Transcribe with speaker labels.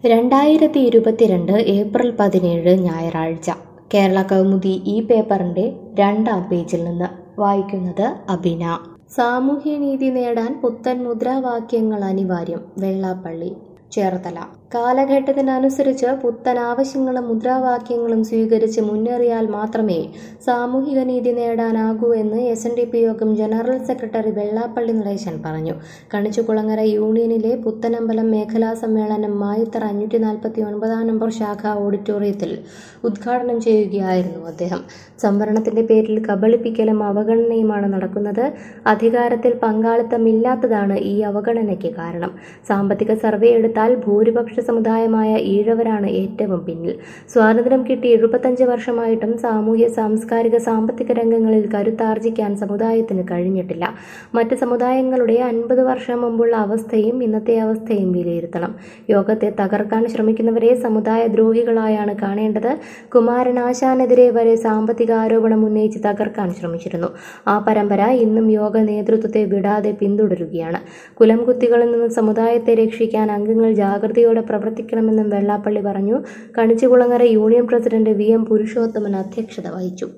Speaker 1: 2022 April 17 ഞായറാഴ്ച കേരള കൗമുദി ഈ പേപ്പറിന്റെ 2-ാം പേജിൽ നിന്ന് വായിക്കുന്നത് അബിന. സാമൂഹ്യനീതി നേടാൻ പുത്തൻ മുദ്രാവാക്യങ്ങൾ അനിവാര്യം. വെള്ളാപ്പള്ളി. ചേർത്തല. കാലഘട്ടത്തിനനുസരിച്ച് പുത്തൻ ആവശ്യങ്ങളും മുദ്രാവാക്യങ്ങളും സ്വീകരിച്ച് മുന്നേറിയാൽ മാത്രമേ സാമൂഹിക നീതി നേടാനാകൂ എന്ന് SNDP യോഗം ജനറൽ സെക്രട്ടറി വെള്ളാപ്പള്ളി നടേശൻ പറഞ്ഞു. കണിച്ചുകുളങ്ങര യൂണിയനിലെ പുത്തനമ്പലം മേഖലാ സമ്മേളനം മായിത്തറ 549 നമ്പർ ശാഖ ഓഡിറ്റോറിയത്തിൽ ഉദ്ഘാടനം ചെയ്യുകയായിരുന്നു അദ്ദേഹം. സംവരണത്തിന്റെ പേരിൽ കബളിപ്പിക്കലും അവഗണനയുമാണ് നടക്കുന്നത്. അധികാരത്തിൽ പങ്കാളിത്തമില്ലാത്തതാണ് ഈ അവഗണനയ്ക്ക് കാരണം. സാമ്പത്തിക സർവേ എടുത്താൽ ഭൂരിപക്ഷ സമുദായമായ ഈഴവരാണ് ഏറ്റവും പിന്നിൽ. സ്വാതന്ത്ര്യം കിട്ടി 75 വർഷമായിട്ടും സാമൂഹ്യ സാംസ്കാരിക സാമ്പത്തിക രംഗങ്ങളിൽ കരുത്താർജിക്കാൻ സമുദായത്തിന് കഴിഞ്ഞിട്ടില്ല. മറ്റ് സമുദായങ്ങളുടെ 50 വർഷം മുമ്പുള്ള അവസ്ഥയും ഇന്നത്തെ അവസ്ഥയും വിലയിരുത്തണം. യോഗത്തെ തകർക്കാൻ ശ്രമിക്കുന്നവരെ സമുദായ ദ്രോഹികളായാണ് കാണേണ്ടത്. കുമാരനാശാനെതിരെ വരെ സാമ്പത്തിക ആരോപണം ഉന്നയിച്ച് തകർക്കാൻ ശ്രമിച്ചിരുന്നു. ആ പരമ്പര ഇന്നും യോഗ നേതൃത്വത്തെ വിടാതെ പിന്തുടരുകയാണ്. കുലംകുത്തികളിൽ നിന്ന് സമുദായത്തെ രക്ഷിക്കാൻ അംഗങ്ങൾ ജാഗ്രതയോടെ പ്രവർത്തിക്കണമെന്നും വെള്ളാപ്പള്ളി പറഞ്ഞു. Kanichukulangara union president VM Purushothaman അധ്യക്ഷത വഹിച്ചു.